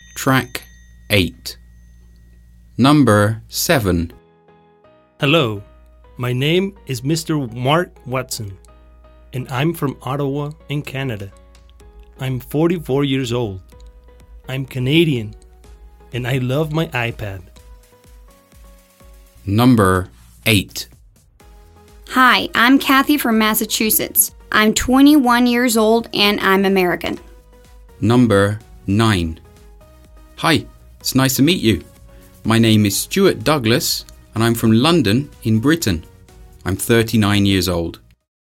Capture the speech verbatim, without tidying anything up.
Track eight. Number seven. Hello, my name is Mister Mark Watson, and I'm from Ottawa in Canada. I'm forty-four years old. I'm Canadian, and I love my iPad. Number eight. Hi, I'm Kathy from Massachusetts. I'm twenty-one years old and I'm American. Number nine. Hi, it's nice to meet you. My name is Stuart Douglas and I'm from London in Britain. I'm thirty-nine years old.